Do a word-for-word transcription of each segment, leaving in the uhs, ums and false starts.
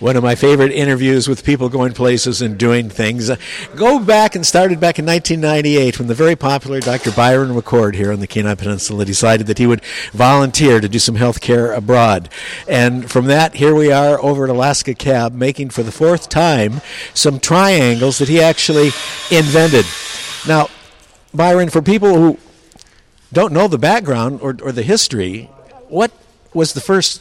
one of my favorite interviews with people going places and doing things. Uh, go back and started back in nineteen ninety-eight when the very popular Doctor Byron McCord here on the Kenai Peninsula decided that he would volunteer to do some health care abroad. And from that, here we are over at Alaska Cab making for the fourth time some triangles that he actually invented. Now, Byron, for people who don't know the background or, or the history, what was the first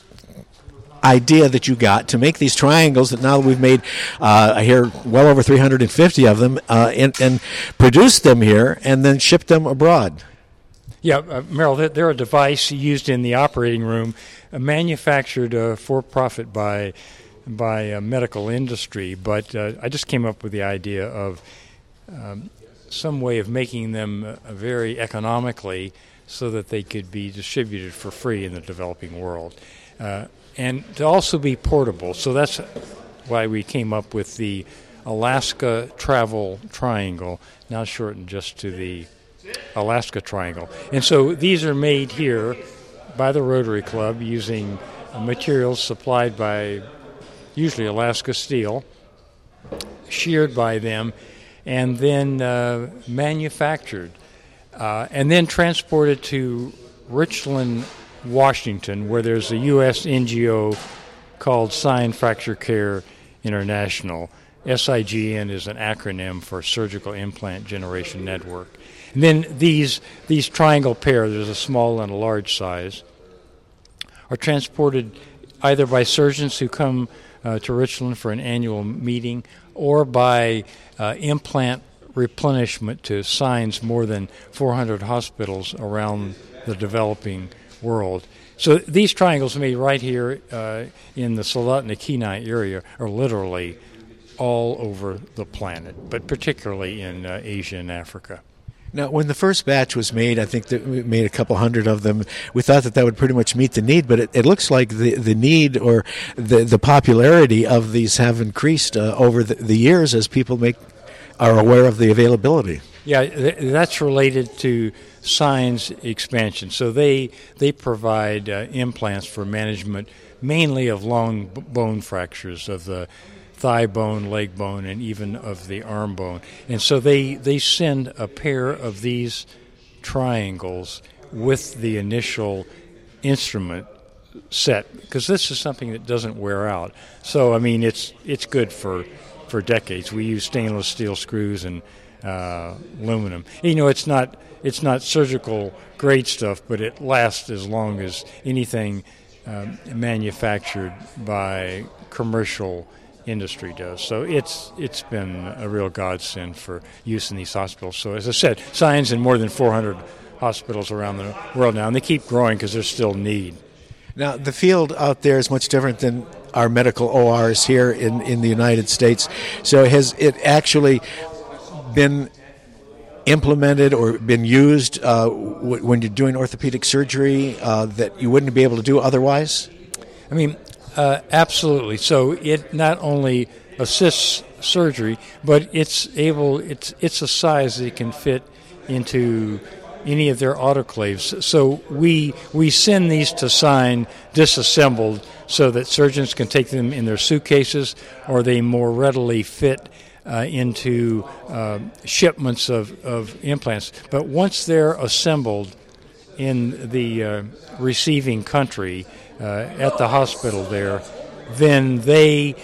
idea that you got to make these triangles that now we've made, uh, I hear, well over three hundred fifty of them, uh, and, and produced them here and then shipped them abroad? Yeah, uh, Merrill, they're a device used in the operating room, uh, manufactured uh, for profit by by uh, medical industry, but uh, I just came up with the idea of um, some way of making them uh, very economically so that they could be distributed for free in the developing world. Uh, and to also be portable. So that's why we came up with the Alaska Travel Triangle, now shortened just to the Alaska Triangle. And so these are made here by the Rotary Club using materials supplied by usually Alaska Steel, sheared by them, and then uh, manufactured, uh, and then transported to Richland, Washington, where there's a U S N G O called Sign Fracture Care International. S I G N is an acronym for Surgical Implant Generation Network. And then these these triangle pairs, there's a small and a large size, are transported either by surgeons who come uh, to Richland for an annual meeting or by uh, implant replenishment to Sign's more than four hundred hospitals around the developing world. So these triangles made right here uh, in the Soldotna Kenai area are literally all over the planet, but particularly in uh, Asia and Africa. Now, when the first batch was made, I think that we made a couple hundred of them. We thought that that would pretty much meet the need, but it, it looks like the, the need or the, the popularity of these have increased uh, over the, the years as people make are aware of the availability. Yeah, th- that's related to Sign's expansion. So they they provide uh, implants for management mainly of long b- bone fractures of the thigh bone, leg bone, and even of the arm bone. And so they, they send a pair of these triangles with the initial instrument set, because this is something that doesn't wear out. So, I mean, it's it's good for, for decades. We use stainless steel screws and uh, aluminum. You know, it's not it's not surgical grade stuff, but it lasts as long as anything um, manufactured by commercial industry does. So it's it's been a real godsend for use in these hospitals. So as I said, Sign's in more than four hundred hospitals around the world now, and they keep growing because there's still need. Now, the field out there is much different than our medical O Rs here in, in the United States. So has it actually been implemented or been used uh, w- when you're doing orthopedic surgery uh, that you wouldn't be able to do otherwise? I mean, uh, absolutely. So it not only assists surgery, but it's able. It's it's a size that it can fit into any of their autoclaves. So we we send these to Sign disassembled so that surgeons can take them in their suitcases, or they more readily fit uh, into uh, shipments of, of implants. But once they're assembled in the uh, receiving country uh, at the hospital there, then they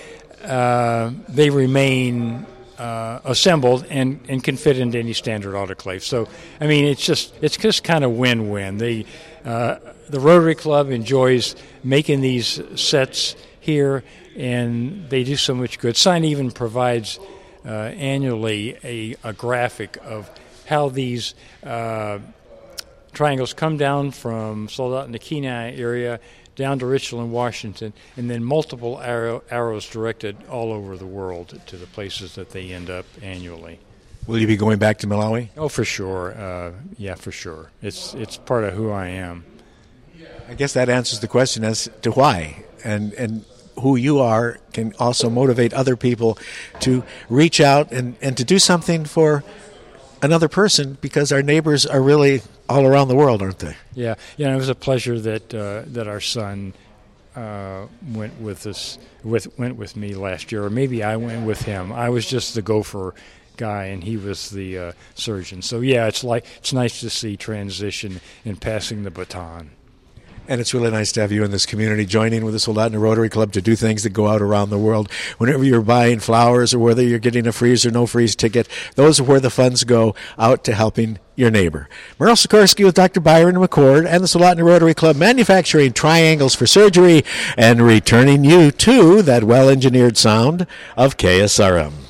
uh, they remain Uh, assembled and, and can fit into any standard autoclave. So, I mean, it's just it's just kind of win-win. The uh, the Rotary Club enjoys making these sets here, and they do so much good. Sign even provides uh, annually a, a graphic of how these uh, triangles come down from Soldotna Kenai area down to Richland, Washington, and then multiple arrow, arrows directed all over the world to the places that they end up annually. Will you be going back to Malawi? Oh, for sure. Uh, yeah, for sure. It's it's part of who I am. I guess that answers the question as to why, and and who you are can also motivate other people to reach out and, and to do something for another person, because our neighbors are really all around the world, aren't they? Yeah, yeah. It was a pleasure that uh, that our son uh, went with us with went with me last year, or maybe I went with him. I was just the gopher guy, and he was the uh, surgeon. So yeah, it's like it's nice to see transition and passing the baton. And it's really nice to have you in this community joining with the Soldotna Rotary Club to do things that go out around the world. Whenever you're buying flowers or whether you're getting a freeze or no freeze ticket, those are where the funds go out to helping your neighbor. Merle Sikorsky with Doctor Byron McCord and the Soldotna Rotary Club, manufacturing triangles for surgery and returning you to that well-engineered sound of K S R M.